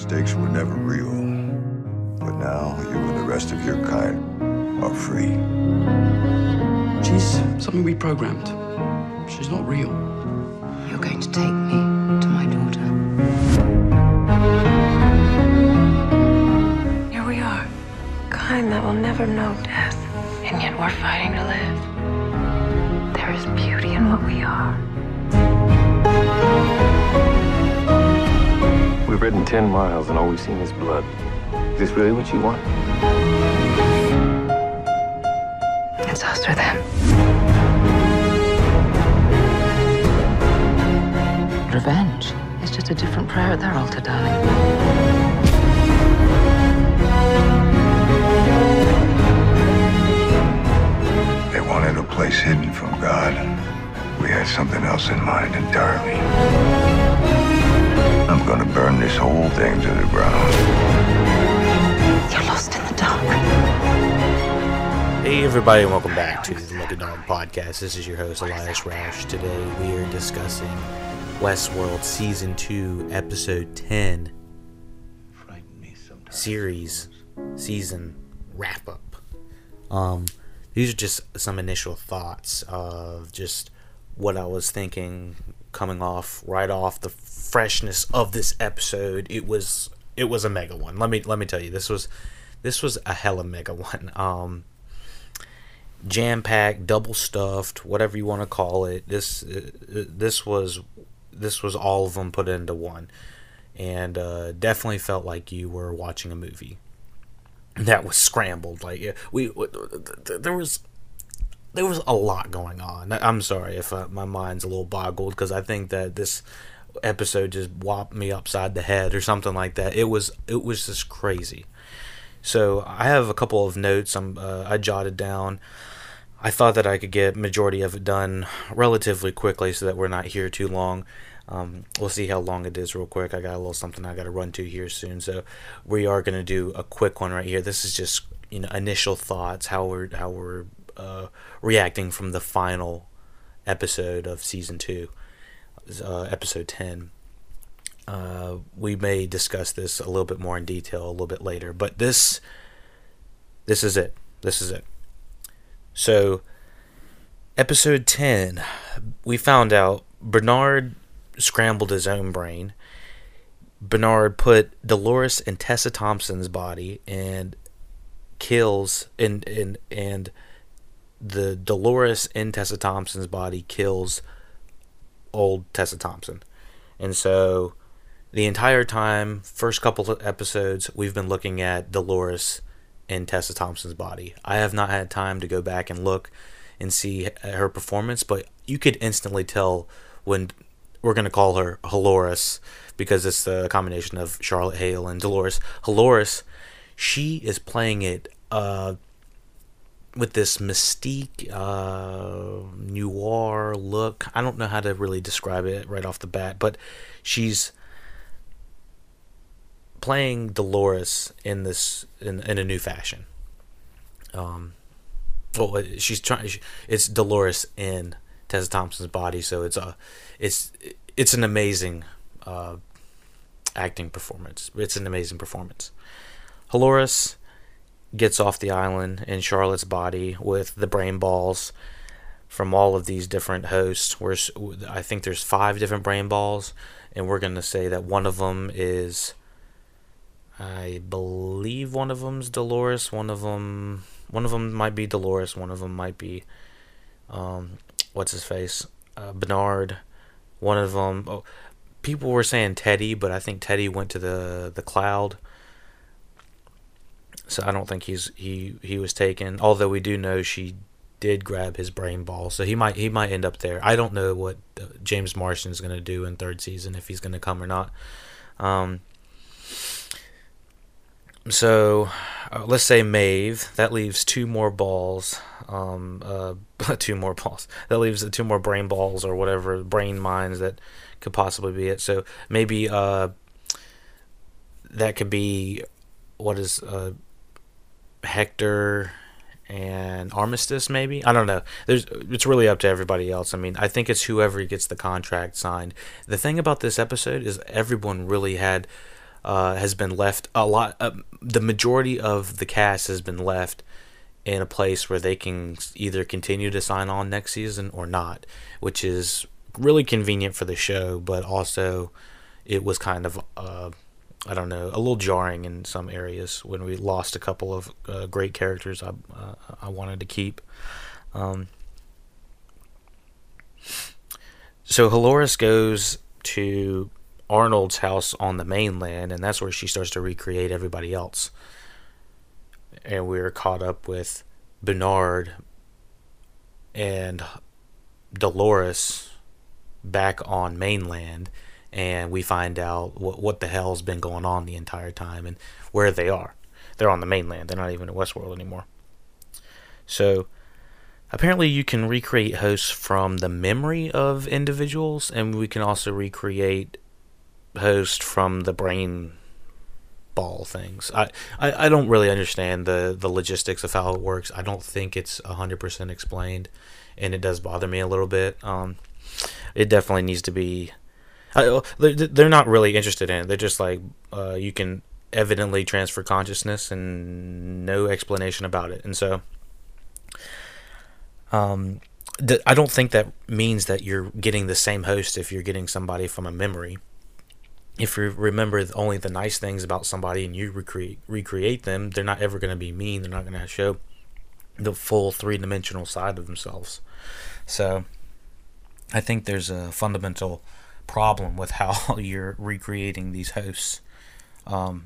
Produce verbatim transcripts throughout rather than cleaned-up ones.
Stakes were never real. But now you and the rest of your kind are free. She's something we programmed. She's not real. You're going to take me to my daughter. Here we are, kind that will never know death. And yet we're fighting to live. There is beauty in what we are. We've ridden ten miles and all we've seen is blood. Is this really what you want? It's us or them. Revenge is just a different prayer at their altar, darling. They wanted a place hidden from God. We had something else in mind entirely. I'm gonna burn this whole thing to the ground. You're lost in the dark. Hey everybody, and welcome back to the Lucky Dog Podcast. This is your host, Elias Roush. Today we are discussing Westworld Season two, Episode ten, series, season wrap-up. Um, these are just some initial thoughts of just what I was thinking coming off, right off the freshness of this episode. It was, it was a mega one. Let me, let me tell you, this was, this was a hella mega one. Um, jam-packed, double-stuffed, whatever you want to call it. This, uh, this was... This was all of them put into one, and uh, definitely felt like you were watching a movie that was scrambled. Like we, we there was, there was a lot going on. I'm sorry if uh, my mind's a little boggled, because I think that this episode just whopped me upside the head or something like that. It was, it was just crazy. So I have a couple of notes I'm, uh, I jotted down. I thought that I could get majority of it done relatively quickly so that we're not here too long. Um, we'll see how long it is real quick. I got a little something I got to run to here soon. So we are going to do a quick one right here. This is just, you know, initial thoughts, how we're, how we're uh, reacting from the final episode of Season two, uh, Episode ten. Uh, we may discuss this a little bit more in detail a little bit later. But this, this is it. This is it. So, episode ten, we found out Bernard scrambled his own brain. Bernard put Dolores in Tessa Thompson's body and kills, and, and, and the Dolores in Tessa Thompson's body kills old Tessa Thompson. And so, the entire time, first couple of episodes, we've been looking at Dolores in Tessa Thompson's body. I have not had time to go back and look and see her performance, but you could instantly tell when we're going to call her Dolores, because it's the combination of Charlotte Hale and Dolores. Dolores, she is playing it uh, with this mystique, uh, noir look. I don't know how to really describe it right off the bat, but she's playing Dolores in this in, in a new fashion. Um, well, she's trying. She, it's Dolores in Tessa Thompson's body, so it's a, it's it's an amazing uh, acting performance. It's an amazing performance. Dolores gets off the island in Charlotte's body with the brain balls from all of these different hosts. Where I think there's five different brain balls, and we're gonna say that one of them is, I believe one of them's Dolores. One of them, one of them might be Dolores. One of them might be, um, what's his face, uh, Bernard. One of them, oh, people were saying Teddy, but I think Teddy went to the the cloud. So I don't think he's he he was taken. Although we do know she did grab his brain ball, so he might he might end up there. I don't know what uh, James Marsden is going to do in third season, if he's going to come or not. Um. So, uh, let's say Maeve. That leaves two more balls. Um, uh, two more balls. That leaves two more brain balls or whatever, brain mines that could possibly be it. So maybe uh, that could be, what is uh, Hector and Armistice? Maybe, I don't know. There's it's really up to everybody else. I mean, I think it's whoever gets the contract signed. The thing about this episode is everyone really had uh, has been left a lot. Uh, the majority of the cast has been left in a place where they can either continue to sign on next season or not, which is really convenient for the show, but also it was kind of, uh, I don't know, a little jarring in some areas when we lost a couple of uh, great characters I uh, I wanted to keep. Um, so Halloris goes to Arnold's house on the mainland, and that's where she starts to recreate everybody else. And we're caught up with Bernard and Dolores back on mainland, and we find out what, what the hell's been going on the entire time and where they are. They're on the mainland. They're not even in Westworld anymore. So apparently you can recreate hosts from the memory of individuals, and we can also recreate hosts from the brain ball things. I, I, I don't really understand the, the logistics of how it works. I don't think it's one hundred percent explained, and it does bother me a little bit. Um, it definitely needs to be... I, they're, they're not really interested in it. They're just like, uh, you can evidently transfer consciousness and no explanation about it. And so... Um, th- I don't think that means that you're getting the same host if you're getting somebody from a memory. If you remember only the nice things about somebody and you recreate recreate them, they're not ever going to be mean. They're not going to show the full three-dimensional side of themselves. So I think there's a fundamental problem with how you're recreating these hosts. Um,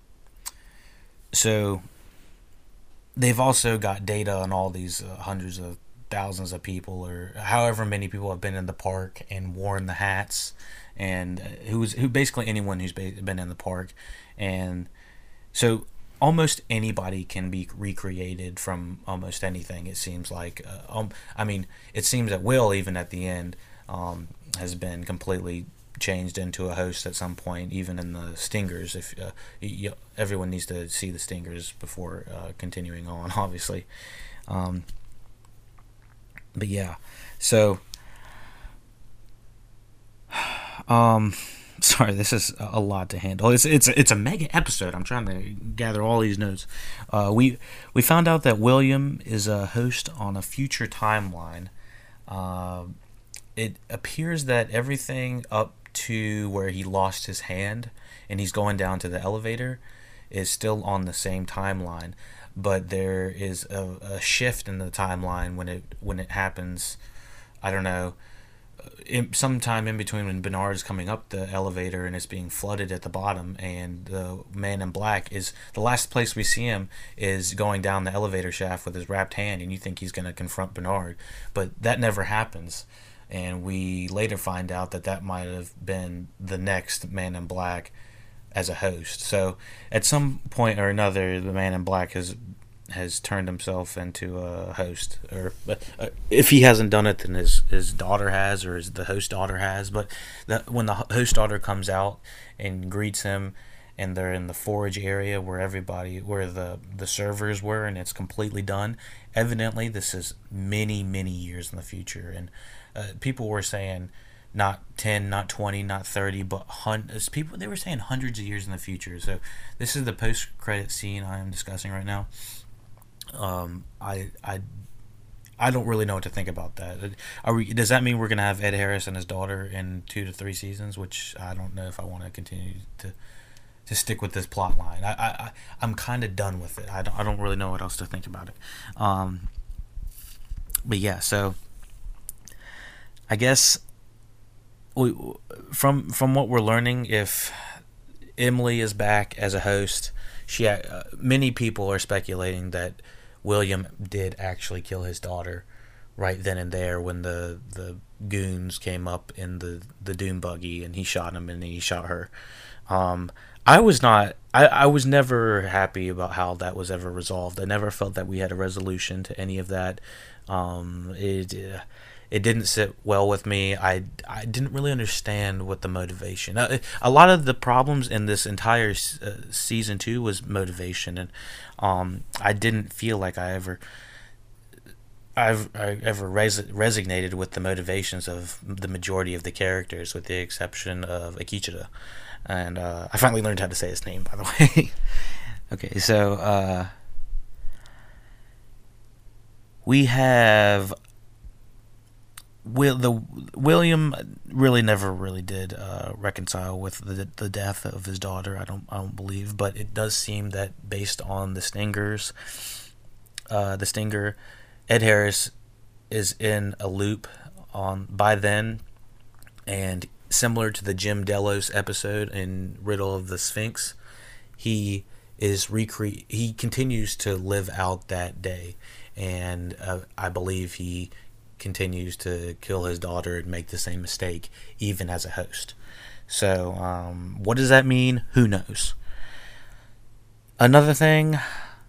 so they've also got data on all these uh, hundreds of thousands of people, or however many people have been in the park and worn the hats, and who's who basically anyone who's been in the park. And so almost anybody can be recreated from almost anything, it seems like. Uh, um, I mean, it seems that Will, even at the end, um, has been completely changed into a host at some point, even in the Stingers. If uh, you, everyone needs to see the Stingers before uh, continuing on, obviously. Um, but yeah, so um, sorry, this is a lot to handle. It's it's it's a mega episode. I'm trying to gather all these notes. Uh, we we found out that William is a host on a future timeline. Uh, it appears that everything up to where he lost his hand and he's going down to the elevator is still on the same timeline, but there is a, a shift in the timeline when it when it happens. I don't know, in, sometime in between when Bernard is coming up the elevator and it's being flooded at the bottom, and the man in black is the last place we see him is going down the elevator shaft with his wrapped hand, and you think he's going to confront Bernard, but that never happens. And we later find out that that might have been the next Man in Black as a host. So at some point or another, the Man in Black has has turned himself into a host. Or uh, if he hasn't done it, then his, his daughter has, or his, the host daughter has. But the, when the host daughter comes out and greets him, and they're in the forage area where everybody, where the, the servers were, and it's completely done, evidently this is many, many years in the future. And Uh, people were saying not ten, not twenty, not thirty, but hundreds. People, they were saying hundreds of years in the future. So this is the post-credit scene I am discussing right now. Um, I, I, I don't really know what to think about that. Are we? Does that mean we're gonna have Ed Harris and his daughter in two to three seasons? Which I don't know if I want to continue to to stick with this plot line. I, I, I'm kind of done with it. I don't, I don't really know what else to think about it. Um, but yeah, so. I guess we, from from what we're learning, if Emily is back as a host, she uh, many people are speculating that William did actually kill his daughter right then and there when the the goons came up in the the dune buggy and he shot him and he shot her. Um, I was not. I, I was never happy about how that was ever resolved. I never felt that we had a resolution to any of that. Um, it. Uh, It didn't sit well with me. I, I didn't really understand what the motivation. Uh, a lot of the problems in this entire uh, season two was motivation, and um, I didn't feel like I ever, I've I ever res- resonated with the motivations of the majority of the characters, with the exception of Akichida. And uh, I finally learned how to say his name, by the way. Okay, so uh, we have Will the William really never really did uh, reconcile with the the death of his daughter. I don't I don't believe, but it does seem that based on the Stingers, uh, the Stinger, Ed Harris is in a loop on by then, and similar to the Jim Delos episode in Riddle of the Sphinx, he is recre- he continues to live out that day, and uh, I believe he continues to kill his daughter and make the same mistake even as a host. So um, what does that mean? Who knows? Another thing,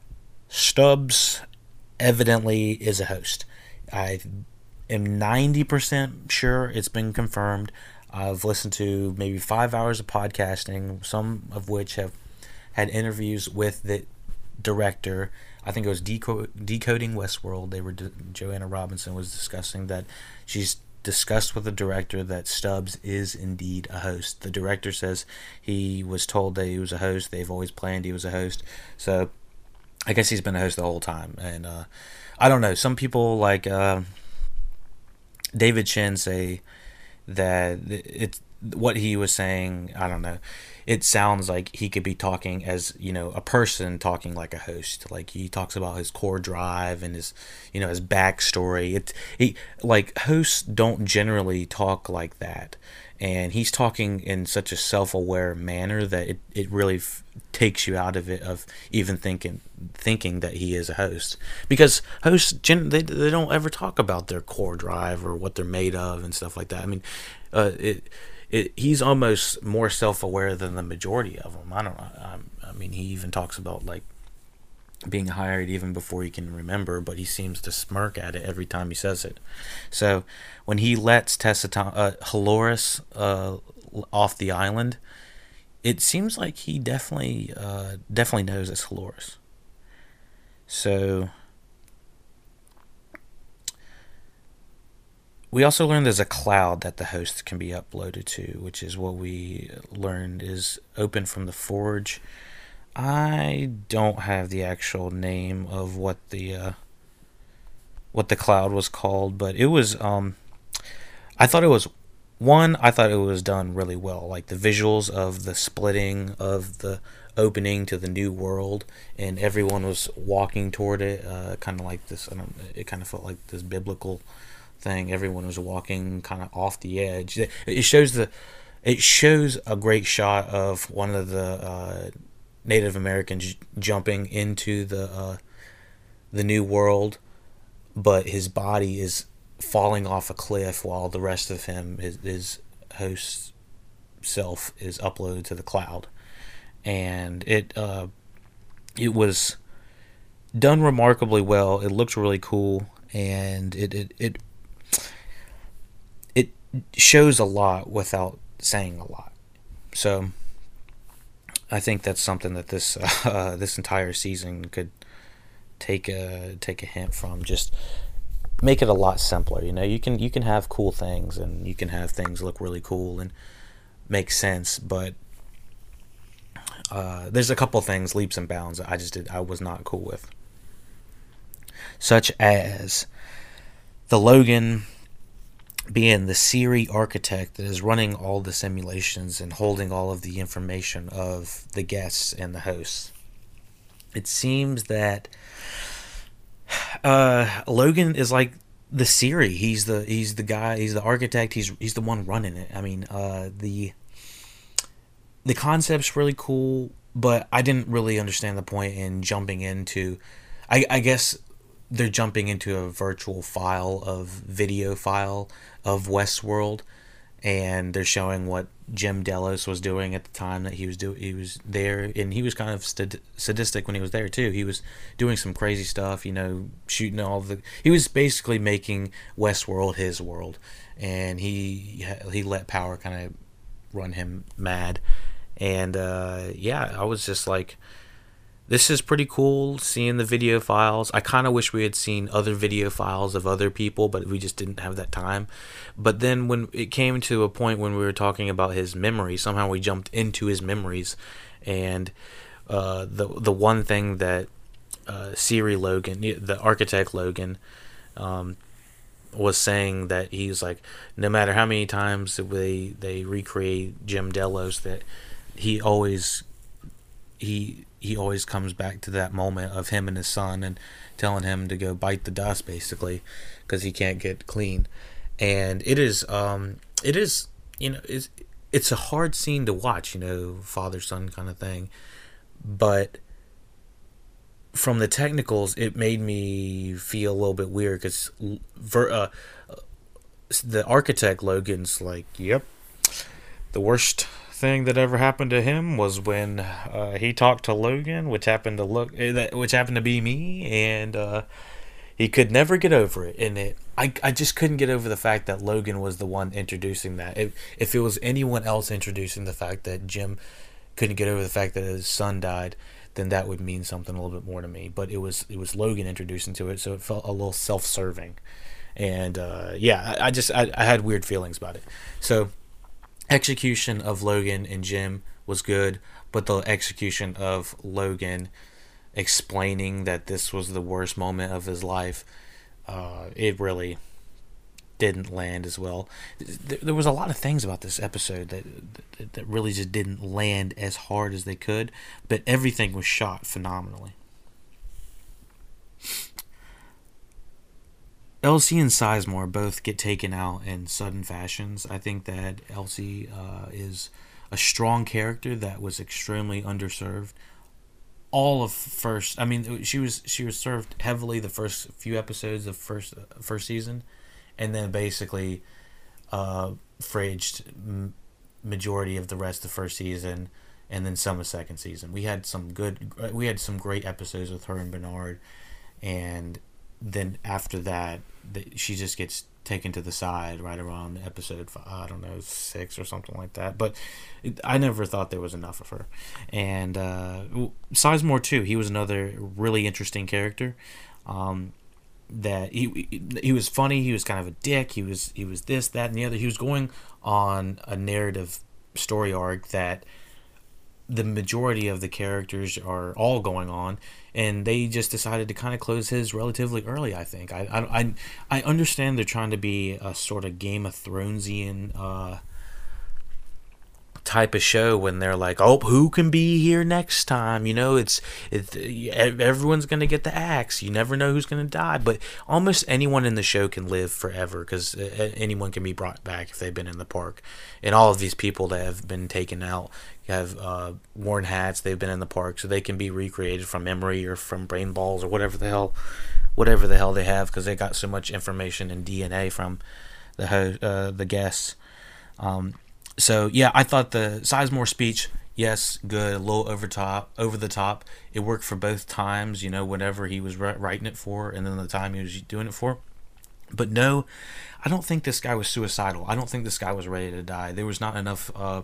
Stubbs evidently is a host. I am ninety percent sure it's been confirmed. I've listened to maybe five hours of podcasting, some of which have had interviews with the director. I think it was Deco- Decoding Westworld. They were Joanna Robinson was discussing that she's discussed with the director that Stubbs is indeed a host. The director says he was told that he was a host. They've always planned he was a host. So I guess he's been a host the whole time. And uh, I don't know. Some people like uh, David Chen say that it's what he was saying. I don't know. It sounds like he could be talking as, you know, a person talking like a host. Like he talks about his core drive and his, you know, his backstory. It, he, like hosts don't generally talk like that. And he's talking in such a self-aware manner that it, it really f- takes you out of it of even thinking thinking that he is a host. Because hosts, gen- they, they don't ever talk about their core drive or what they're made of and stuff like that. I mean, uh, it... It, he's almost more self-aware than the majority of them. I don't know. I, I mean, he even talks about like being hired even before he can remember, but he seems to smirk at it every time he says it. So when he lets Tessa uh, Halloris uh, off the island, it seems like he definitely uh, definitely knows it's Halloris. So we also learned there's a cloud that the host can be uploaded to, which is what we learned is open from the Forge. I don't have the actual name of what the uh, what the cloud was called, but it was um, I thought it was one. I thought it was done really well, like the visuals of the splitting of the opening to the new world, and everyone was walking toward it, uh, kind of like this. I don't. It kind of felt like this biblical thing. Everyone was walking kind of off the edge. It shows the it shows a great shot of one of the uh, Native Americans jumping into the uh, the new world, but his body is falling off a cliff while the rest of him, his, his host self, is uploaded to the cloud. And it uh, it was done remarkably well. It looked really cool, and it it, it it shows a lot without saying a lot. So I think that's something that this uh, this entire season could take a take a hint from. Just make it a lot simpler. You know, you can you can have cool things, and you can have things look really cool and make sense, but uh, there's a couple things, leaps and bounds, that I just did I was not cool with, such as the Logan being the Siri architect that is running all the simulations and holding all of the information of the guests and the hosts. It seems that uh, Logan is like the Siri. He's the he's the guy. He's the architect. He's he's the one running it. I mean, uh, the the concept's really cool, but I didn't really understand the point in jumping into. I, I guess they're jumping into a virtual file of video file of Westworld, and they're showing what Jim Delos was doing at the time that he was do he was there, and he was kind of st- sadistic when he was there too. He was doing some crazy stuff, you know, shooting all the. He was basically making Westworld his world, and he he let power kind of run him mad, and uh, yeah, I was just like, this is pretty cool seeing the video files. I kind of wish we had seen other video files of other people, but we just didn't have that time. But then when it came to a point when we were talking about his memories, somehow we jumped into his memories, and uh, the the one thing that uh, Siri Logan, the architect Logan, um, was saying, that he's like, no matter how many times they they recreate Jim Delos, that he always he he always comes back to that moment of him and his son and telling him to go bite the dust, basically, because he can't get clean. And it is um it is you know it's it's a hard scene to watch, you know, father son kind of thing, but from the technicals, it made me feel a little bit weird, because uh, the architect Logan's like, yep, the worst thing that ever happened to him was when uh, he talked to Logan, which happened to look, which happened to be me, and uh, he could never get over it. And it, I, I just couldn't get over the fact that Logan was the one introducing that. If, if it was anyone else introducing the fact that Jim couldn't get over the fact that his son died, then that would mean something a little bit more to me. But it was it was Logan introducing to it, so it felt a little self-serving. And uh, yeah, I, I just I, I had weird feelings about it. So execution of Logan and Jim was good, but the execution of Logan explaining that this was the worst moment of his life, uh, it really didn't land as well. There was a lot of things about this episode that that really just didn't land as hard as they could, but everything was shot phenomenally. Elsie and Sizemore both get taken out in sudden fashions. I think that Elsie uh, is a strong character that was extremely underserved. All of first, I mean, she was she was served heavily the first few episodes of first first season. And then basically uh, fridged m- majority of the rest of the first season, and then some of the second season. We had some good, we had some great episodes with her and Bernard, and then after that, the, she just gets taken to the side right around episode five, I don't know, six or something like that. But it, I never thought there was enough of her. And uh, Sizemore too. He was another really interesting character. Um, that he he was funny, he was kind of a dick, he was he was this, that, and the other. He was going on a narrative story arc that the majority of the characters are all going on, and they just decided to kind of close his relatively early, I think. I I I, I understand they're trying to be a sort of Game of Thronesian uh type of show when they're like, oh, who can be here next time? You know, it's, it's everyone's gonna get the axe. You never know who's gonna die, but almost anyone in the show can live forever, because anyone can be brought back if they've been in the park. And all of these people that have been taken out have uh, worn hats. They've been in the park, so they can be recreated from memory or from brain balls or whatever the hell, whatever the hell they have, because they got so much information and D N A from the ho- uh, the guests. Um, So yeah, I thought the Sizemore speech, yes, good, a little over top, over the top. It worked for both times, you know, whatever he was writing it for, and then the time he was doing it for. But no, I don't think this guy was suicidal. I don't think this guy was ready to die. There was not enough uh,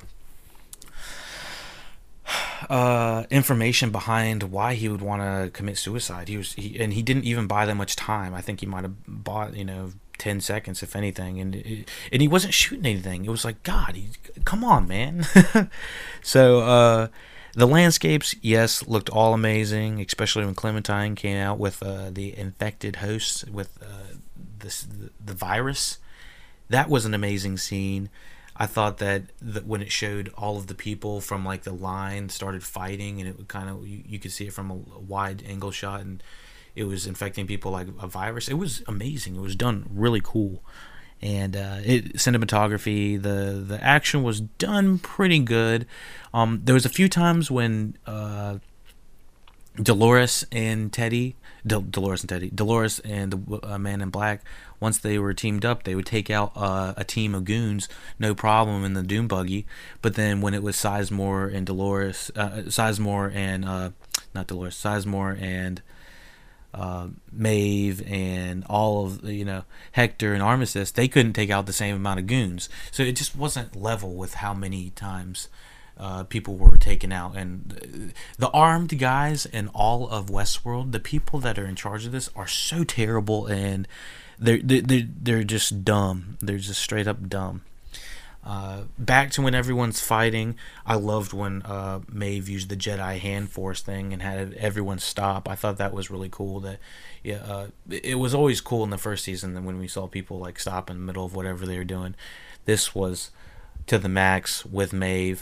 uh, information behind why he would want to commit suicide. He was, he, and he didn't even buy that much time. I think he might have bought, you know, ten seconds if anything, and it, and he wasn't shooting anything. It was like, God, he, come on, man. So uh the landscapes, yes, looked all amazing, especially when Clementine came out with uh the infected hosts with uh this the, the virus. That was an amazing scene. I thought that the, when it showed all of the people from like the line started fighting, and it would kind of, you, you could see it from a, a wide angle shot, and it was infecting people like a virus. It was amazing. It was done really cool. And uh, it, cinematography, the the action was done pretty good. Um, there was a few times when uh, Dolores and Teddy, Del- Dolores and Teddy, Dolores and the uh, Man in Black, once they were teamed up, they would take out uh, a team of goons, no problem, in the Doom Buggy. But then when it was Sizemore and Dolores, uh, Sizemore and uh, not Dolores, Sizemore and Uh, Maeve and all of, you know, Hector and Armistice, they couldn't take out the same amount of goons. So it just wasn't level with how many times uh, people were taken out. And the armed guys in all of Westworld, the people that are in charge of this, are so terrible, and they're they're they're just dumb. They're just straight up dumb. Uh, back to when everyone's fighting, I loved when uh, Maeve used the Jedi hand force thing and had everyone stop. I thought that was really cool. That yeah, uh, it was always cool in the first season that when we saw people like stop in the middle of whatever they were doing. This was to the max with Maeve,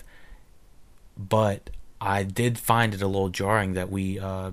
but I did find it a little jarring that we. Uh,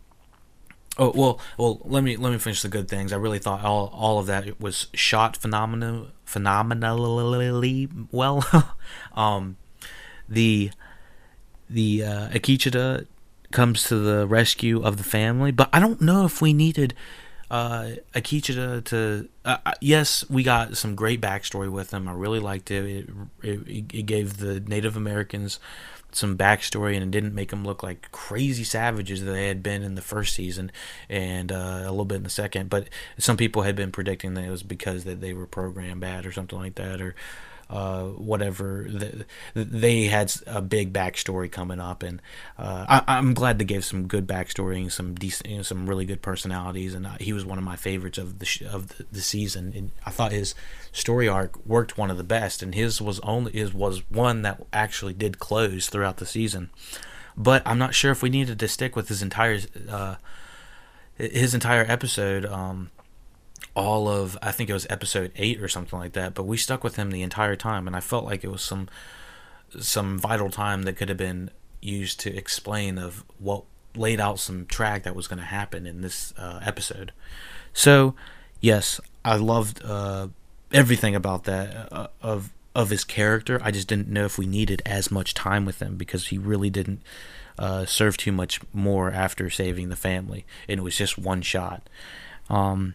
oh well, well let me let me finish the good things. I really thought all all of that was shot phenomenal. phenomenally well. um, the the uh, Akichida comes to the rescue of the family, but I don't know if we needed uh, Akichida to. Uh, yes, we got some great backstory with him. I really liked it. It, it. it gave the Native Americans some backstory, and it didn't make them look like crazy savages that they had been in the first season, and uh, a little bit in the second. But some people had been predicting that it was because that they were programmed bad or something like that, or uh, whatever. They had a big backstory coming up, and uh, I, I'm glad they gave some good backstory and some decent, you know, some really good personalities. And he was one of my favorites of the sh- of the, the season. And I thought his story arc worked one of the best, and his was only his was one that actually did close throughout the season. But I'm not sure if we needed to stick with his entire uh, his entire episode. Um, all of I think it was episode eight or something like that. But we stuck with him the entire time, and I felt like it was some some vital time that could have been used to explain of what laid out some track that was going to happen in this uh, episode. So yes, I loved. Uh, everything about that uh, of of his character. I just didn't know if we needed as much time with him because he really didn't uh, serve too much more after saving the family, and it was just one shot. Um,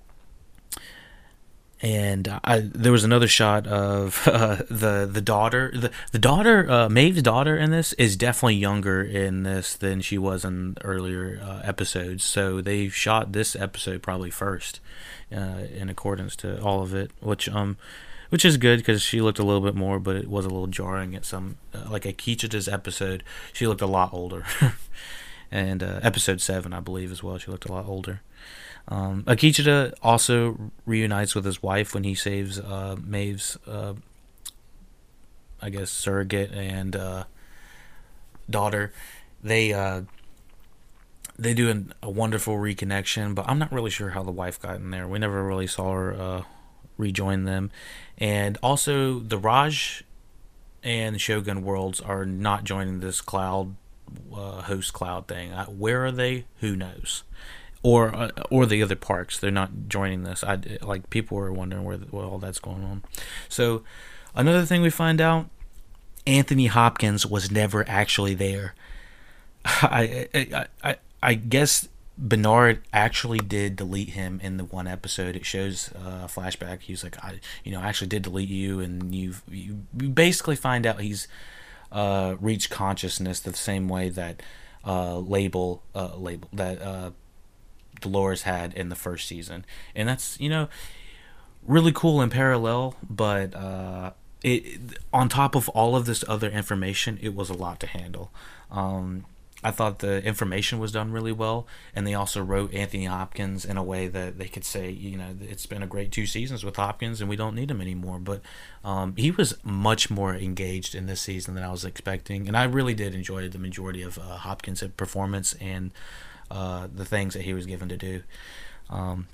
and I, there was another shot of uh, the the daughter. The the daughter, uh, Maeve's daughter in this is definitely younger in this than she was in earlier uh, episodes. So they shot this episode probably first, uh, in accordance to all of it, which um, which is good because she looked a little bit more, but it was a little jarring at some uh, like Akichida's episode. She looked a lot older, and uh, episode seven, I believe, as well. She looked a lot older. Um, Akichida also reunites with his wife when he saves uh, Maeve's, uh, I guess, surrogate and uh, daughter. They uh, they do an, a wonderful reconnection, but I'm not really sure how the wife got in there. We never really saw her uh, rejoin them. And also, the Raj and Shogun worlds are not joining this cloud uh, host cloud thing. Uh, where are they? Who knows? Or uh, or the other parks, they're not joining this. I like people were wondering where, where all that's going on. So another thing we find out, Anthony Hopkins was never actually there. I I I, I guess Bernard actually did delete him in the one episode. It shows uh, a flashback. He's like, I you know I actually did delete you, and you've you, you basically find out he's uh, reached consciousness the same way that uh, label uh, label that. Uh, Dolores had in the first season, and that's you know really cool in parallel, but uh it on top of all of this other information, it was a lot to handle. um I thought the information was done really well, and they also wrote Anthony Hopkins in a way that they could say, you know, it's been a great two seasons with Hopkins and we don't need him anymore. But um, he was much more engaged in this season than I was expecting, and I really did enjoy the majority of uh, Hopkins' performance and uh, the things that he was given to do. Um,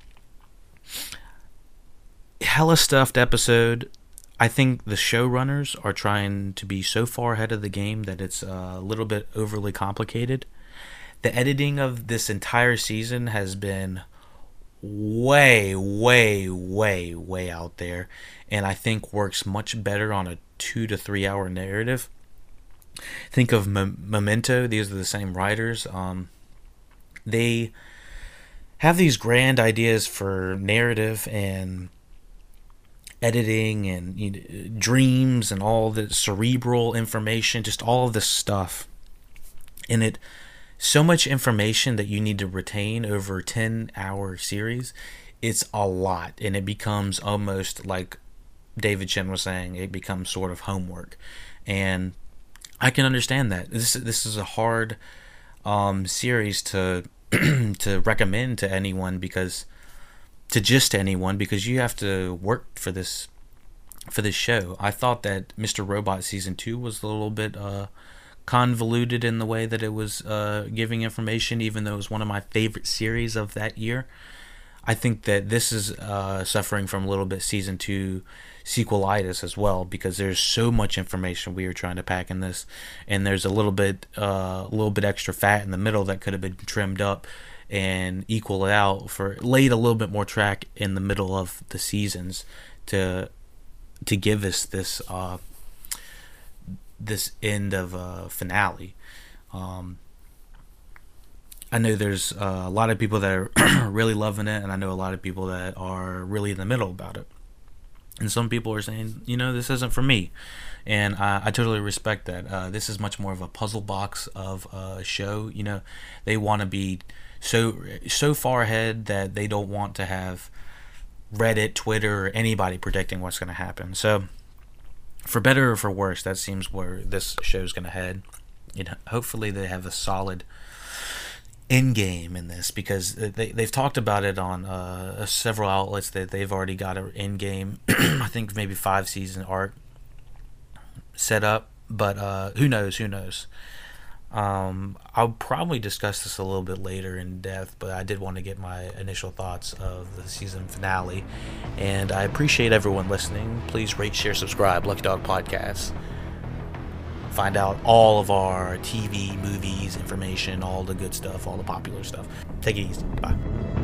hella stuffed episode. I think the showrunners are trying to be so far ahead of the game that it's a little bit overly complicated. The editing of this entire season has been way, way, way, way out there, and I think works much better on a two to three hour narrative. Think of M- Memento. These are the same writers. Um, they have these grand ideas for narrative and editing and you know, dreams and all the cerebral information, just all of this stuff. And it, so much information that you need to retain over a ten hour series. It's a lot, and it becomes almost like David Chen was saying, it becomes sort of homework. And I can understand that. This this is a hard um, series to to recommend to anyone because to just anyone because you have to work for this for this show. I thought that Mister Robot season two was a little bit uh, convoluted in the way that it was uh, giving information, even though it was one of my favorite series of that year. I think that this is uh, suffering from a little bit season two sequelitis as well, because there's so much information we were trying to pack in this, and there's a little bit, uh, a little bit extra fat in the middle that could have been trimmed up and equal it out for laid a little bit more track in the middle of the seasons to to give us this uh, this end of uh, finale. Um, I know there's uh, a lot of people that are really loving it, and I know a lot of people that are really in the middle about it. And some people are saying, you know, this isn't for me. And I, I totally respect that. Uh, this is much more of a puzzle box of a show. You know, they want to be so so far ahead that they don't want to have Reddit, Twitter, or anybody predicting what's going to happen. So, for better or for worse, that seems where this show's going to head. You know, hopefully they have a solid end game in this, because they, they've talked about it on uh, several outlets that they've already got an end game. I think maybe five season arc set up, but uh, who knows, who knows. Um, I'll probably discuss this a little bit later in depth, but I did want to get my initial thoughts of the season finale, and I appreciate everyone listening. Please rate, share, subscribe, Lucky Dog Podcast. Find out all of our T V, movies, information, all the good stuff, all the popular stuff. Take it easy. Bye.